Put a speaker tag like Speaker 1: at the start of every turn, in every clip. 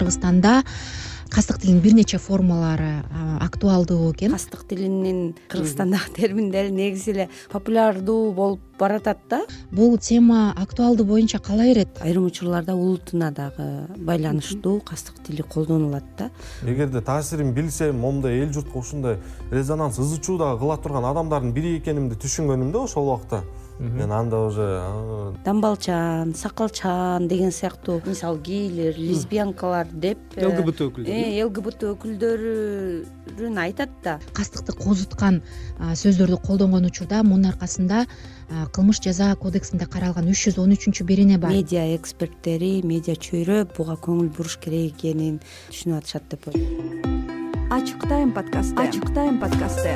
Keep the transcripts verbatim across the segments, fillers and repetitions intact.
Speaker 1: Кыргызстанда кастык тилинин бир нече формалары актуалдуу экен.
Speaker 2: Кастык тилинин Кыргызстандагы терминдери негизи эле популярдуу болуп баратат да.
Speaker 1: Бул тема актуалдуу боюнча кала берет.
Speaker 2: Айрым учурларда улутуна дагы байланыштуу кастык тили колдонулат да.
Speaker 3: Эгерде таасирин билсем, момундай эл журтка ушундай резонанс ызы чуу дагы кыла турган адамдардын бири экенимди түшүнгөнүмдө ошол убакта мен анда уже
Speaker 2: дамбалчан, сакалчан деген сыяктуу мисалы гейлер, лесбиянкалар деп
Speaker 4: ЛГБТ өкүлдөрү
Speaker 2: ЛГБТ өкүлдөрүн айтат да.
Speaker 1: Кастыкты козуткан сөздөрдү колдонгон учурда мунун аркасында кылмыш жаза кодексинде каралган үч жүз он үчүнчү берене бар.
Speaker 2: Медиа эксперттери, медиа чөйрө буга көңүл буруш керек экенин түшүнүп атышат деп ойлойм.
Speaker 5: Ачык тайм подкасты. Ачык тайм подкасты.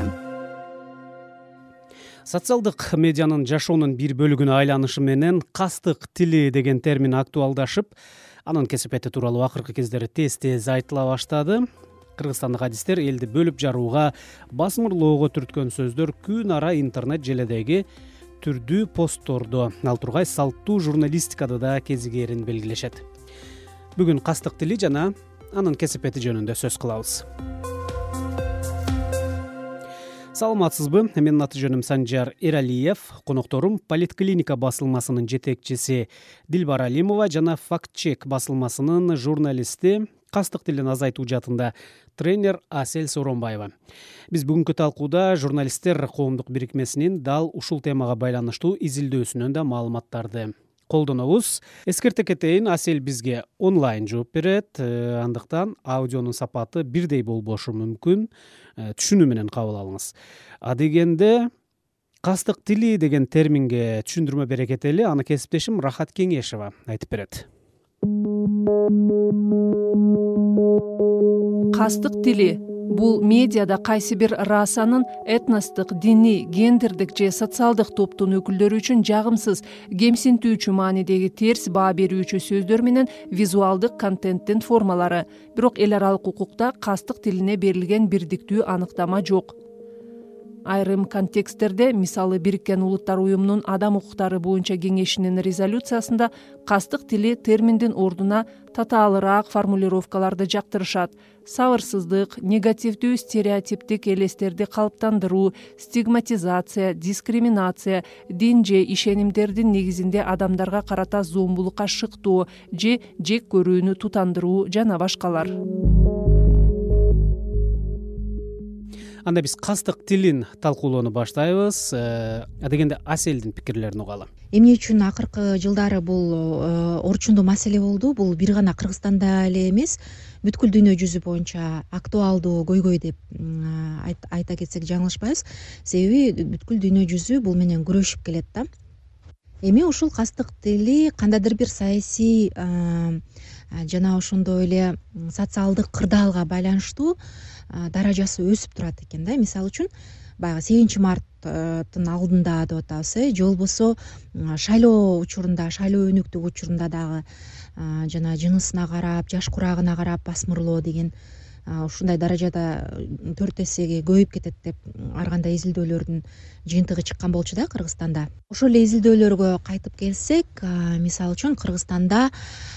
Speaker 4: Социалдык медианын жашоонун бир бөлүгүнө айланышы менен кастык тили деген термин актуалдашып, анын кесепети тууралуу акыркы кездери тез-тез айтыла баштады. Кыргызстандык адистер элди бөлүп жарууга, басмырлоого түрткөн сөздөр күн ара интернет желедеги түрдүү посттордо, ал тургай салттуу журналистикада да кезигерин белгилешет. Бүгүн кастык тили жана анын кесепети жөнүндө сөз кылабыз. Саламатсызбы? Менин аты жөнүм Санжар Эралиев, конокторум Политклиника басылмасынын жетекчиси Дилбар Алимова жана Фактчек басылмасынын журналисти, кастык тилин азайтуу жаатында тренер Асель Сооронбаева. Биз бүгүнкү талкууда журналисттер коомдук бирикмесинин дал ушул темага байланыштуу изилдөөсүнөн да маалыматтарды колдонобуз. Эскерте кетейин, Асель бизге онлайн жооп берет, андыктан аудионун сапаты бирдей болбошу мүмкүн, түшүнүү менен кабыл алыңыз. А дегенде кастык тили деген терминге түшүндүрмө бере кетели, аны кесиптешим Рахат Кеңешева айтып берет.
Speaker 5: Кастык тили бул медиада кайсы бир расанын этностук, диний, гендердик же социалдык топтун өкүлдөрү үчүн жагымсыз, кемсинтүүчү маанидеги терс баа берүүчү сөздөр менен визуалдык контенттин формалары. Бирок эл аралык укукта кастык тилине берилген бирдиктүү аныктама жок. Айрым контексттерде, мисалы Бириккен Улуттар уюмунун адам укуктары боюнча кеңешинин резолюциясында кастык тили терминдин ордуна татаалыраак формулировкаларды жактырышат. Сабырсыздык, негативдүү стереотиптик элестерди калыптандыруу, стигматизация, дискриминация, дин же ишенимдердин негизинде адамдарга карата зомбулукка шыктоо же жек көрүүнү тутандыруу жана башкалар.
Speaker 4: Анда биз кастык тилин талкуулоону баштайбыз. А дегенде Аселдин пикирлерин угалы.
Speaker 1: Эмне үчүн акыркы жылдары бул орчундуу маселе болду? Бул бир гана Кыргызстанда эле эмес, бүткүл дүйнө жүзү боюнча актуалдуу көйгөй деп айта кетсек жаңылышпайбыз. Себеби бүткүл дүйнө жүзү бул менен күрөшүп келет да. Эми ушул кастык тили кандайдыр бир саясий жана ошондой эле социалдык кырдаалга байланыштуу даражасы өсүп турат экен да. Мисалы үчүн баягы сегизинчи марттын алдында деп атабыз, э, же болбосо шайлоо учурунда, шайлоо өнүктүк учурунда дагы жана жынысына карап, жаш курагына карап басмырлоо деген ушундай даражада төрт эсеге көбөйүп кетет деп ар кандай изилдөөлөрдүн жыйынтыгы чыккан болчу да Кыргызстанда. Ошол эле изилдөөлөргө кайтып келсек, мисалы үчүн Кыргызстанда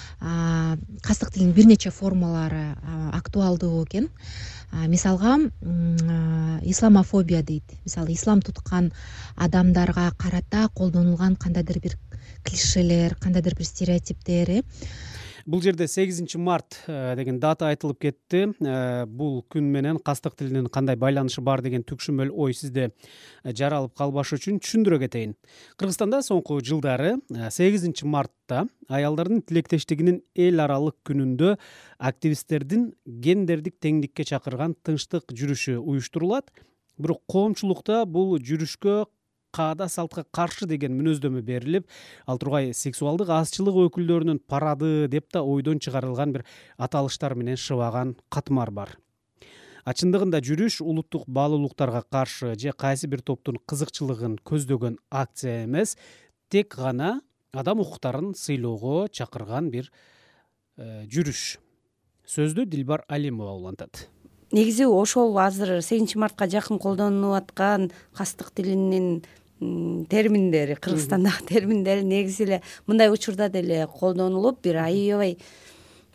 Speaker 1: кастык тилинин бир нече формалары актуалдуу экен. Мисалга исламофобия дейт. Мисалы ислам туткан адамдарга карата колдонулган кандайдыр бир клишелер, кандайдыр бир стереотиптер.
Speaker 4: Бул жерде сегизинчи март деген дата айтылып кетти. Бул күн менен кастык тилинин кандай байланышы бар деген түкшүмөл ой сизде жаралып калбаш үчүн түшүндүрө кетейин. Кыргызстанда соңку жылдары сегизинчи мартта аялдардын тилектештигинин эл аралык күнүндө активисттердин гендердик теңдикке чакырган тынчтык жүрүшү уюштурулат. Бирок коомчулукта бул жүрүшкө каада салтка каршы деген мүнөздөмө берилип, ал тургай сексуалдык азчылык өкүлдөрүнүн парады деп да ойдон чыгарылган бир аталыштар менен шыбаган катмар бар. Ачындыгында жүрүш улуттук баалуулуктарга каршы же кайсы бир топтун кызыкчылыгын көздөгөн акция эмес, тек гана адам укуктарын сыйлоого чакырган бир жүрүш. Сөздү Дилбар Алимова улантат.
Speaker 2: Негизи ошол азыр сегизинчи мартка жакын колдонулуп аткан кастык тилинин терминдери, Кыргызстандагы терминдери негизи эле мындай учурда деле колдонулуп, бир аябай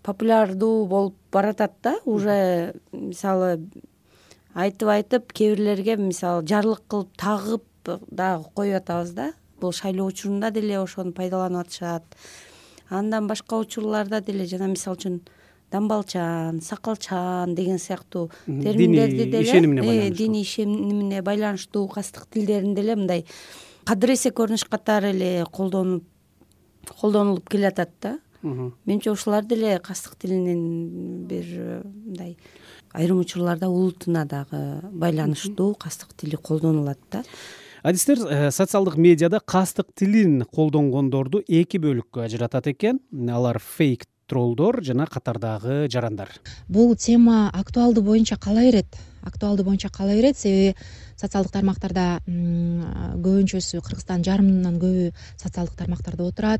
Speaker 2: популярдуу болуп баратат да. Уже мисалы айтып айтып кээ бирлерге мисалы жарлык кылып тагып дагы коюп атабыз да. Бул шайлоо учурунда деле ошону пайдаланып атышат. Андан башка учурларда деле жана мисалы үчүн дамбалчан, сакалчан деген сыяктуу терминдерди деле
Speaker 4: ишенимине байланыштуу
Speaker 2: диний ишенимине байланыштуу кастык тилдерин деле мындай кадыресе көрүнүш катары эле колдонуп колдонулуп келатат да. Менимче ушулар деле кастык тилинин бир мындай айрым учурларда улутуна дагы байланыштуу кастык тили колдонулат да.
Speaker 4: Адистер социалдык медиада кастык тилин колдонгондорду эки бөлүккө ажыратат экен. Алар фейк троллдор жана катардагы жарандар.
Speaker 1: Бул тема актуалдуу боюнча кала берет. Актуалдуу боюнча кала берет, себеби социалдык тармактарда көбүнчөсү Кыргызстандын жарымынан көбү социалдык тармактарда отурат.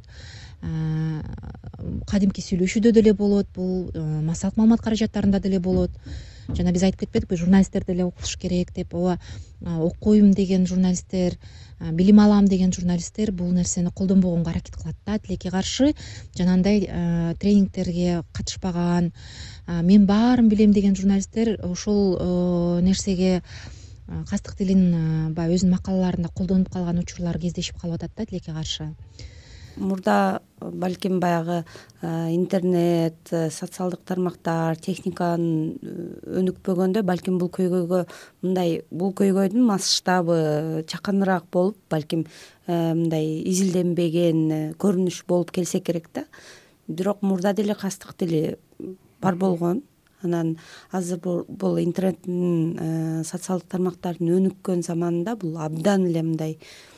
Speaker 1: Кадимки сүйлөшүүдө деле болот, бул массалык маалымат каражаттарында деле болот. Жана биз айтып кетпедикпи, журналисттер деле окуш керек деп. Ооба, окуйм деген журналисттер, билим алам деген журналисттер бул нерсени колдонбогонго аракет кылат да. Тилекке каршы жанагындай тренингтерге катышпаган, мен баарын билем деген журналисттер ушул нерсеге кастык тилин баягы өзүнүн макалаларында колдонуп калган учурлар кездешип калып атат да, тилекке каршы.
Speaker 2: Мурда балким баягы интернет, социалдык тармактар, техниканын өнүкпөгөндө балким бул көйгөйгө мындай бул көйгөйдүн масштабы чаканыраак болуп, балким мындай изилденбеген көрүнүш болуп келсе керек да. Бирок мурда деле кастык тили бар болгон. Анан азыр бул интернеттин социалдык тармактардын өнүккөн заманында бул абдан эле мындай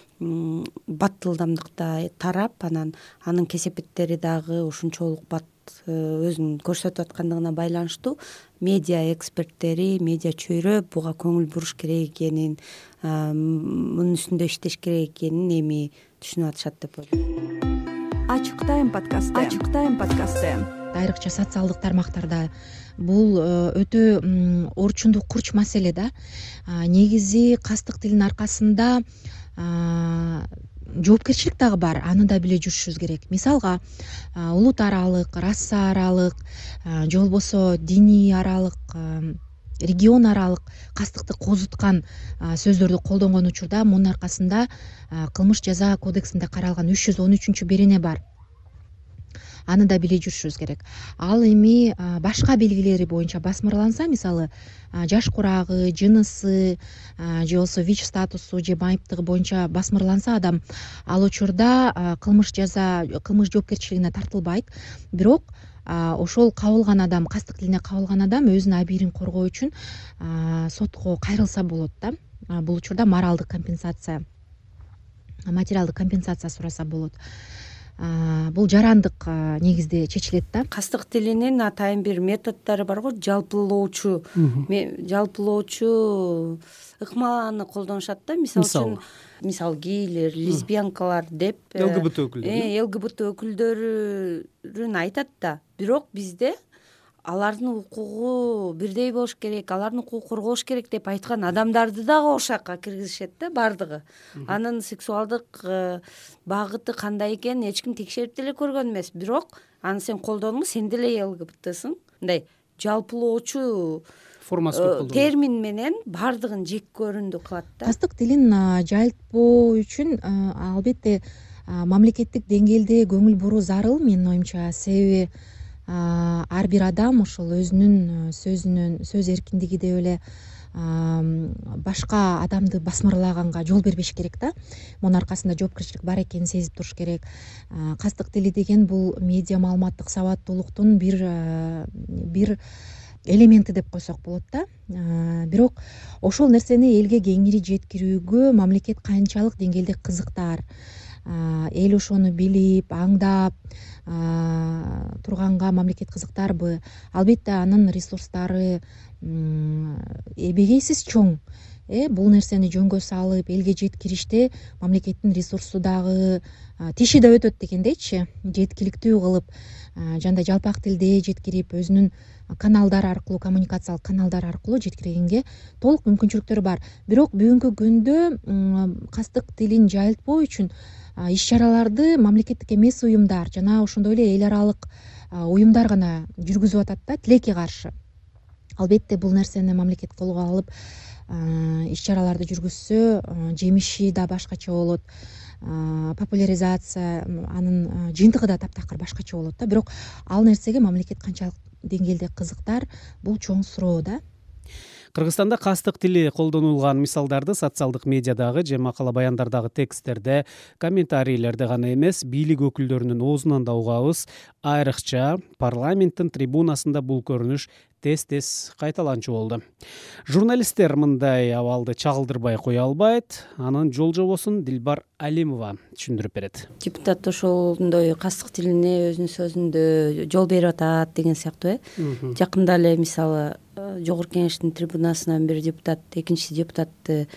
Speaker 2: баттылдамдыкта тарап, анан анын кесепеттери дагы ушунчолук бат өзүн көрсөтүп аткандыгына байланыштуу медиа эксперттери, медиа чөйрө буга көңүл буруш керек экенин, мунун үстүндө иштеш керек экенин эми түшүнүп атышат деп ойлойм.
Speaker 5: Ачык тайм подкасты. Ачык тайм подкасты.
Speaker 1: Айрыкча социалдык тармактарда бул өтө орчундуу курч маселе да. Негизи кастык тилдин аркасында жоопкерчилик дагы бар, аны да биле жүрүшүбүз керек. Мисалга, улут аралык, раса аралык, же болбосо диний аралык, регион аралык кастыкты козуткан сөздөрдү колдонгон учурда мунун аркасында кылмыш жаза кодексинде каралган үч жүз он үчүнчү берене бар. Аны да биле жүрүшүбүз керек. Ал эми башка белгилери боюнча басмырланса, мисалы жаш курагы, жынысы, же болбосо ВИЧ статусу же майыптыгы боюнча басмырланса адам, ал учурда кылмыш жаза, кылмыш жоопкерчилигине тартылбайт. Бирок ошол кабылган адам, кастык тилине кабылган адам өзүнүн абийирин коргоо үчүн сотко кайрылса болот да. Бул учурда моралдык компенсация, материалдык компенсация сураса болот. Бул жарандык негизде чечилет да.
Speaker 2: Кастык тилинин атайын бир методдору бар го, жалпылоочу, жалпылоочу ыкмаланы колдонушат да. Мисалы үчүн, мисалы гейлер, лесбиянкалар деп
Speaker 4: ЛГБТ өкүлдөрү,
Speaker 2: ЛГБТ өкүлдөрүн айтат да. Бирок бизде алардын укугу бирдей болуш керек, алардын укугу корголуш керек деп айткан адамдарды дагы ошакка киргизишет да, бардыгы. Анын сексуалдык багыты кандай экенин эч ким текшерип деле көргөн эмес. Бирок аны сен колдондуң, сен деле ЛГБТсың. Мындай жалпылоочу термин менен бардыгын жек көрүндү кылат да.
Speaker 1: Кастык тилин жайылтпоо үчүн албетте мамлекеттик деңгээлде көңүл буруу зарыл, менин оюмча. Себеби ар бир адам ошол өзүнүн сөзүнүн, сөз эркиндиги деп эле башка адамды басмырлаганга жол бербеш керек да. Мунун аркасында жоопкерчилик бар экенин сезип туруш керек. Кастык тили деген бул медиа маалыматтык сабаттуулуктун бир бир элементи деп койсок болот да. Бирок ошол нерсени элге кеңири жеткирүүгө мамлекет канчалык деңгээлде кызыктар, эл ошону билип, аңдап турганга мамлекет кызыктарбы? Албетте анын ресурстары эбегейсиз чоң. Э бул нерсени жөнгө салып элге жеткириште мамлекеттин ресурсу дагы тиши да өтөт дегендейчи, жеткиликтүү кылып, жандай жалпак тилде жеткирип, өзүнүн каналдар аркылуу, коммуникациялык каналдар аркылуу жеткиргенге толук мүмкүнчүлүктөрү бар. Бирок бүгүнкү күндө кастык тилин жайылтпоо үчүн иш чараларды мамлекеттик эмес уюмдар жана ошондой эле эл аралык уюмдар гана жүргүзүп атат да, тилекке каршы. Албетте бул нерсени мамлекет колго алып иш чараларды жүргүзсө жемиши да башкача болот, популяризация анын жыйынтыгы да таптакыр башкача болот да. Бирок ал нерсеге мамлекет канчалык деңгээлде кызыктар, бул чоң суроо да.
Speaker 4: Кыргызстанда кастык тили колдонулган мисалдарды социалдык медиадагы же макала баяндардагы тексттерде, комментарийлерде гана эмес, бийлик өкүлдөрүнүн оозунан да угабыз. Айрыкча парламенттин трибунасында бул көрүнүш тез-тез кайталанчу болду. Журналисттер мындай абалды чагылдырбай кое албайт. Анын жол жобосун Дилбар Алимова түшүндүрүп берет.
Speaker 2: Депутат ошондой кастык тилине өзүнүн сөзүндө жол берип атат деген сыяктуу э. Жакында эле мисалы Жогорку Кеңештин трибунасынан бир депутат экинчи депутатты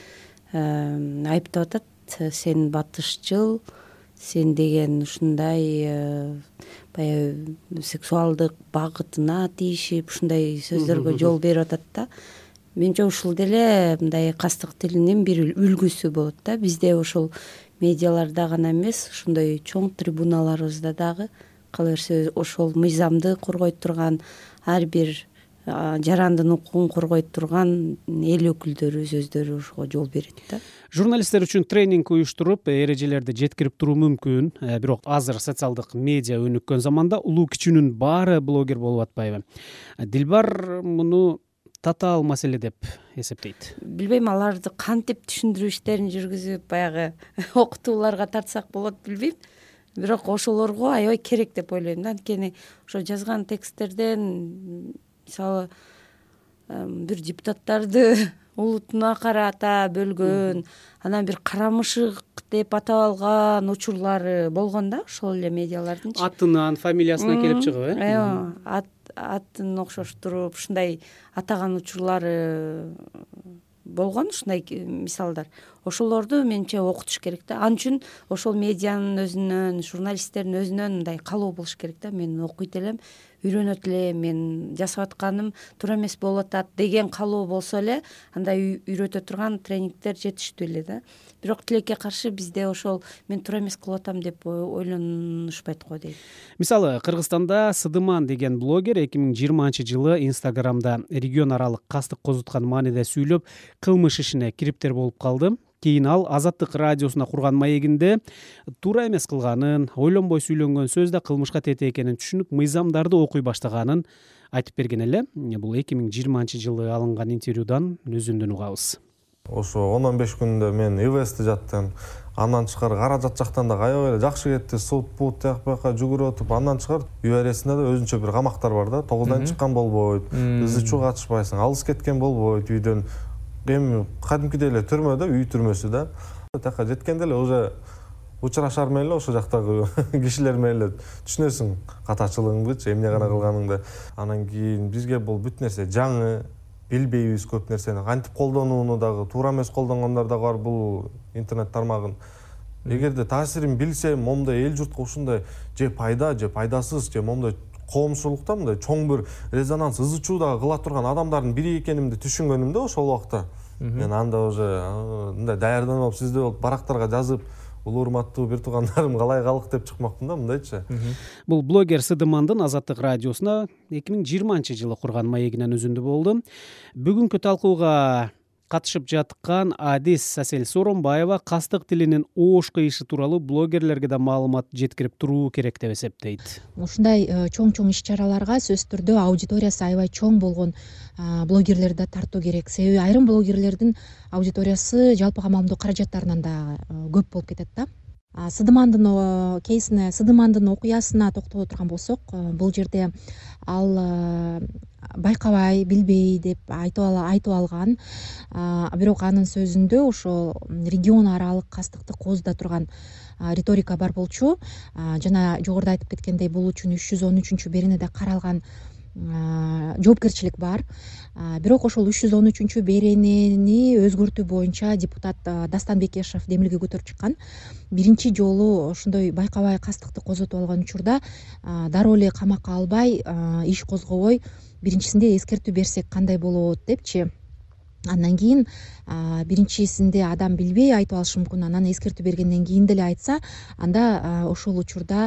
Speaker 2: айыптап атат. Сен батышчыл, сен деген ушундай баягы сексуалдык багытына тийишип ушундай сөздөргө жол берип атат да. Менимче ушул деле мындай кастык тилинин бир үлгүсү болот да. Бизде ошол медиаларда гана эмес, ушундай чоң трибуналарыбызда дагы кала берсе ошол мыйзамды коргойт турган, ар бир жарандын укугун коргойт турган эл өкүлдөрүбүз өздөрү ошого жол берет да.
Speaker 4: Журналисттер үчүн тренинг уюштуруп, эрежелерди жеткирип туруу мүмкүн. Бирок азыр социалдык медиа өнүккөн заманда улуу кичүүнүн баары блогер болуп атпайбы? Дилбар муну татаал маселе деп эсептейт.
Speaker 2: Билбейм, аларды кантип түшүндүрүү иштерин жүргүзүп баягы окутууларга тартсак болот, билбейм. Бирок ошолорго аябай керек деп ойлойм да. Анткени ошо жазган тексттерден мисалы бир депутаттарды улутуна карата бөлгөн, анан бир карамышык деп атап алган учурлары болгон да, ошол эле медиалардын.
Speaker 4: Атынан, фамилиясынан келип чыгып, э?
Speaker 2: Аяа, атын окшоштуруп ушундай атаган учурлары болгон, ушундай мисалдар. Ошолорду менимче окутуш керек да. Ал үчүн ошол медианын өзүнөн, журналисттердин өзүнөн мындай каалоо болуш керек да. Мен окуйт элем, үйрөнөт элем, мен жасап атканым туура эмес болуп атат деген каалоо болсо эле, андай үйрөтө турган тренингдер жетиштүү эле да. Бирок тилекке каршы бизде ошол мен туура эмес кылып атам деп ойлонушпайт го дейм.
Speaker 4: Мисалы, Кыргызстанда Сыдыман деген блогер эки миң жыйырманчы жылы Инстаграмда регион аралык кастык козуткан мааниде сүйлөп, кылмыш ишине кириптер болуп калды. Кийин ал Азаттык радиосуна курган маегинде туура эмес кылганын, ойлонбой сүйлөнгөн сөз да кылмышка тете экенин түшүнүп, мыйзамдарды окуй баштаганын айтып берген эле. Бул эки миң жыйырманчы жылы алынган интервьюдан өзүндөн угабыз.
Speaker 3: Ошо он он беш күндө мен ИВСти жаттым. Андан тышкары каражат жактан да аябай эле жакшы кетти. Суд бут тияк бияка жүгүрүп өтүп, андан тышкары ЮАРСинде да өзүнчө бир камактар бар да. тогуздан чыккан болбойт, ызы чуу катышпайсың, алыс кеткен болбойт үйдөн. Эми кадимкидей эле түрмөдө, үй түрмөсү да. Тияка жеткенде эле уже учурашар менен эле ошол жактагы кишилер менен эле түшүнөсүң катачылыгыңдычы, эмне гана кылганыңды. Анан кийин бизге бул бүт нерсе жаңы, билбейбиз көп нерсени. Кантип колдонууну дагы, туура эмес колдонгондор да бар бул интернет тармагын. Эгерде таасирин билсе, момундай эл журтка ушундай же пайда, же пайдасыз, же момундай коомчулукта мындай чоң бир резонанс, ызы чуу дагы кыла турган адамдардын бири экенимди түшүнгөнүмдө ошол убакта. Мен анда уже мындай даярданып, сизде болуп барактарга жазып, улуу урматтуу бир туугандарым калай калык деп чыкмакмын да, мындайчы.
Speaker 4: Бул блогер Сыдымандын Азаттык радиосуна эки миң жыйырманчы жылы курган маегинен өзүндө болду. Бүгүнкү талкууга катышып жаткан Адис Сасел Соронбаева кастык тилинин оош кыйышы тууралуу блогерлерге да маалымат жеткирип туруу керек деп эсептейт.
Speaker 1: Ушундай чоң-чоң иш-чараларга сөзсүз түрдө аудиториясы аябай чоң болгон блогерлерди да тартуу керек. Себеби айрым блогерлердин аудиториясы жалпыга маалымдоо каражаттарынан да көп болуп кетет да. Сыдымандын кейсине, Сыдымандын окуясына токтоло турган болсок, бул жерде ал байкабай, билбей деп айтып алган. Бирок анын сөзүндө ошо регион аралык кастыкты козуда турган риторика бар болчу. Жана жогоруда айтып кеткендей, бул үчүн үч жүз он үчүнчү беренеде каралган жоопкерчилик бар. Бирок ошол үч жүз он үчүнчү беренени өзгөртүү боюнча депутат Дастан Бекешев демилге көтөрүп чыккан. Биринчи жолу ошондой байкабай кастыкты козотуп алган учурда дароо эле камакка албай, иш козгобой, биринчисинде эскертүү берсек кандай болот депчи. Андан кийин биринчисинде адам билбей айтып алышы мүмкүн. Анан эскертүү бергенден кийин деле айтса, анда ошол учурда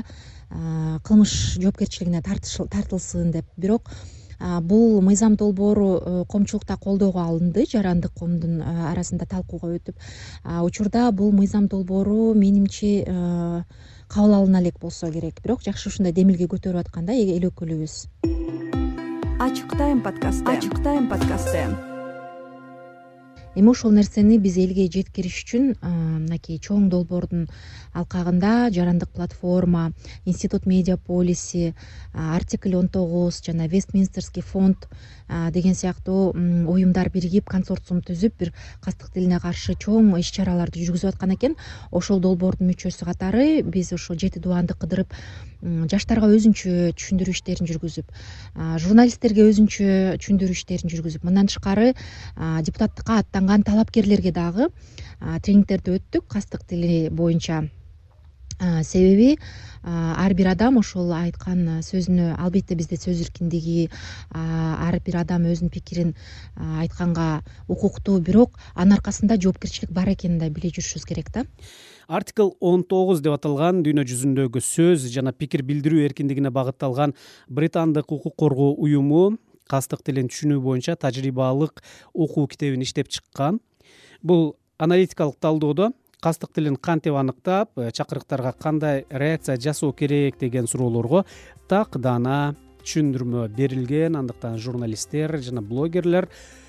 Speaker 1: кылмыш жоопкерчилигине тартылсын деп. Бирок бул мыйзам долбоору коомчулукта колдоого алынды, жарандык коомдун арасында талкууга өтүп. Учурда бул мыйзам долбоору менимче кабыл алына элек болсо керек. Бирок жакшы ушундай демилге көтөрүп атканда эл өкүлүбүз.
Speaker 6: Ачык тайм подкасты. Ачык тайм подкасты.
Speaker 1: Эми ошол нерсени биз элге жеткириш үчүн мынакей чоң долбоордун алкагында жарандык платформа, Институт медиа полиси, артикль он тогуз жана Вестминстерский фонд деген сыяктуу уюмдар биригип консорциум түзүп бир кастык тилине каршы чоң иш чараларды жүргүзүп аткан экен. Ошол долбоордун мүчөсү катары биз ошо жети дубанды кыдырып жаштарга өзүнчө түшүндүрүү иштерин жүргүзүп, журналисттерге өзүнчө түшүндүрүү иштерин жүргүзүп, мындан тышкары депутаттыкка аттанган талапкерлерге дагы тренингтерди өттүк кастык тили боюнча. Себеби ар бир адам ошол айткан сөзүнө, албетте бизде сөз эркиндиги, ар бир адам өзүнүн пикирин айтканга укуктуу, бирок анын аркасында жоопкерчилик бар экенин да биле жүрүшүбүз керек да.
Speaker 4: Артикл он тогуз деп аталган дүйнө жүзүндөгү сөз жана пикир билдирүү эркиндигине багытталган британдык укук коргоо уюму кастык тилин түшүнүү боюнча тажрыйбалык окуу китебин иштеп чыккан. Бул аналитикалык талдоодо кастык тилин кантип аныктап, чакырыктарга кандай реакция жасоо керек деген суроолорго так даана түшүндүрмө берилген. Андыктан журналисттер жана блогерлер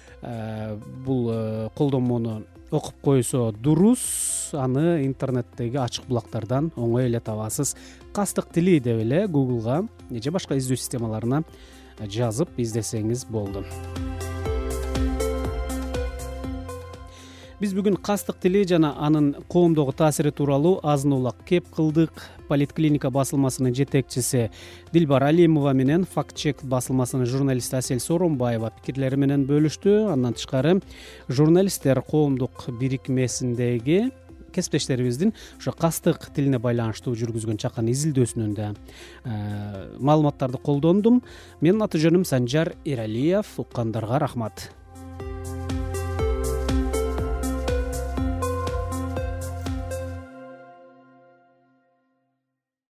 Speaker 4: бул колдонмону окуп койсо дурус. Аны интернеттеги ачык булактардан оңой эле табасыз. Кастык тили деп эле Google'га же башка издөө системаларына жазып издесеңиз болду. Биз бүгүн кастык тили жана анын коомдогу таасири тууралуу азын улак кеп кылдык. Политклиника басылмасынын жетекчиси Дилбар Алимова менен Факт чек басылмасынын журналисти Асель Сооронбаева пикирлери менен бөлүштү. Андан тышкары журналисттер коомдук бирикмесиндеги кесиптештерибиздин ошо кастык тилине байланыштуу жүргүзгөн чакан изилдөөсүнөн да маалыматтарды колдондум. Менин аты жөнүм Санжар Эралиев. Уккандарга рахмат.